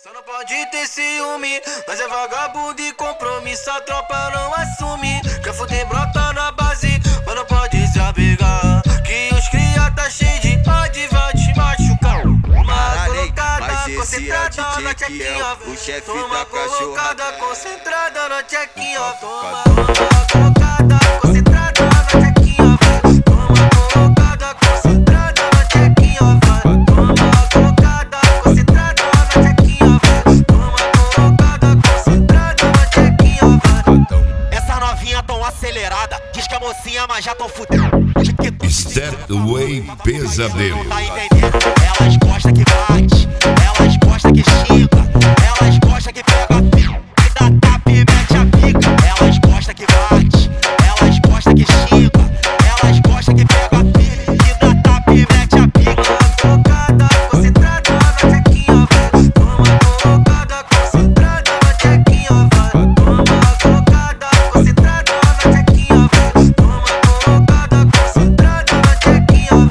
Só não pode ter ciúme, nós é vagabundo e compromisso, a tropa não assume. Quer fuder brota na base, mas não pode se abrigar, que os cria tá cheio de ódio, vai te machucar. Uma colocada concentrada na tchequinha, toma colocada concentrada na tchequinha, toma colocada concentrada na tchequinha, toma colocada concentrada na tchequinha, toma colocada concentrada na tchequinha, toma colocada concentrada na tchequinha. Essa novinha tão acelerada, diz que a mocinha, mas já tão fudendo. Stepway Pesadelo. Tá entendendo? Elas gostam que bate, elas gostam que xinga, elas gostam que pega a pica, que dá tapa e mete a pica. Elas gostam que bate, elas gostam que xinga, elas gostam que pega a pica, que dá tapa e mete a pica. Colocada concentrada na tchequinha, toma colocada concentrada na tchequinha, toma colocada concentrada na tchequinha, toma colocada concentrada na tchequinha.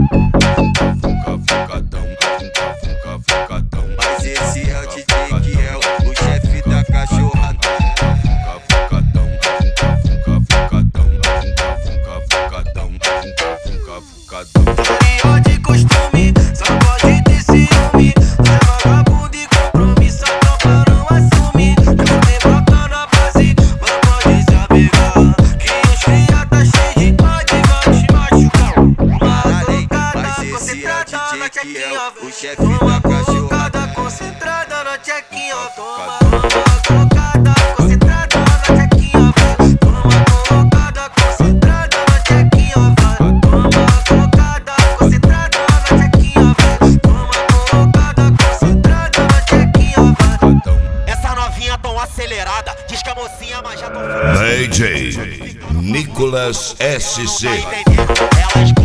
Mas esse é o DJ que é o chefe da cachorrada. Faria de costume, só não pode ter ciúme, nós é vagabundo e compromisso, a tropa não assume. Quer fuder brota na base, mas não pode se abrigar, que os cria tá cheio de ódio, vai te machucar. Uma colocada concentrada na tchequinha, toma colocada concentrada na tchequinha, toma colocada concentrada na tchequinha, toma colocada concentrada na tchequinha, toma colocada concentrada na tchequinha, toma colocada concentrada na tchequinha. Essa novinha tão acelerada, diz que a mocinha, mas já tão fudendo. DJ Nicolas SC. Tá entendendo? Elas